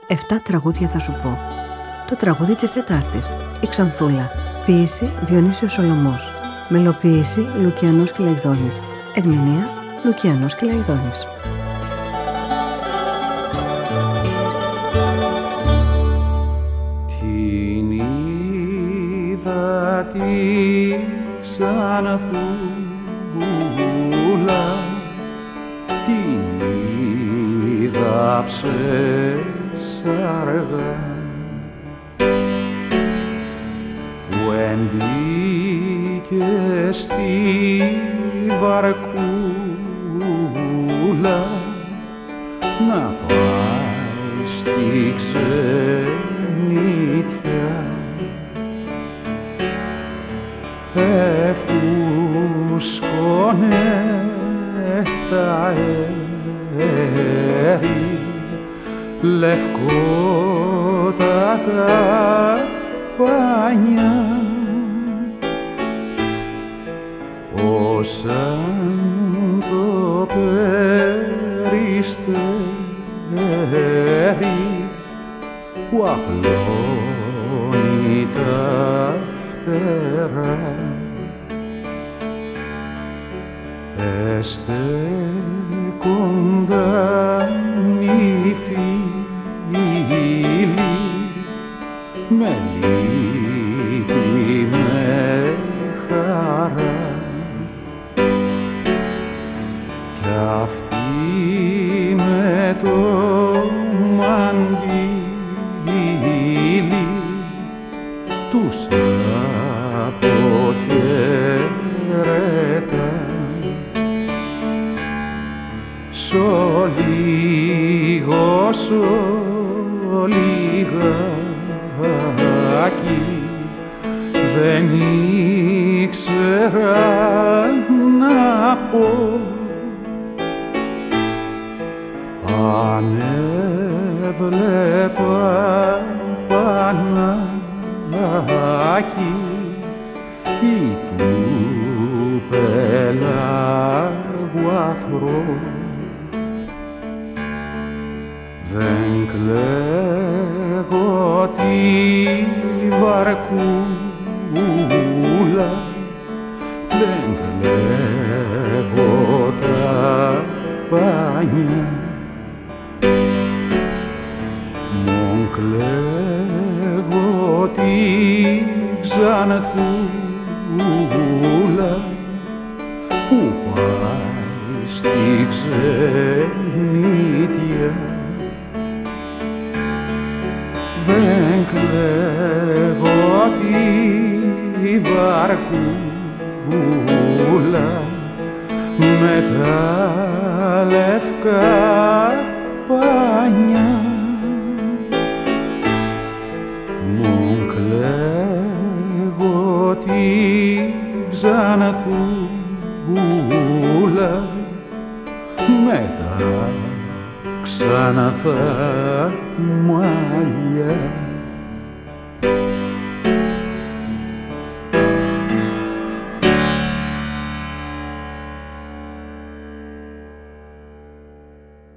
7 τραγούδια θα σου πω. Το τραγούδι της Τετάρτης, η Ξανθούλα. Ποίηση Διονύσιος Σολωμός. Μελοποίηση Λουκιανός Κυλαϊδόνης. Ερμηνεία Λουκιανός Κυλαϊδόνης. Την είδα τη Ξανθούλα, την είδα ψεσαργά, που εμπήκε στη βαρκούλα να πάει στη ξενιτιά. Εφούσκωνε τα αέρι, λευκότατα πανιά, όσαν το περιστέρι που απλώνει τα φτερά. Εστεκόνταν οι φίλοι με λύπη, με χαρά, κι αυτή με το μαντίλι τους αποχαιρετά. Σ' λιγάκι δεν ήξερα να πω, αν έβλεπα Πανάκι ή του πελάγου αφρό. Δεν κλαίγω τη βαρκούλα, δεν κλαίγω τα πανιά, μον κλαίγω τη Ξανθούλα που πάει στη ξενιτιά. Δεν κλαίγω τη βαρκούλα με τα λευκά πανιά, μον κλαίγω τη Ξανθούλα με τα ξαναθά μαλλιά.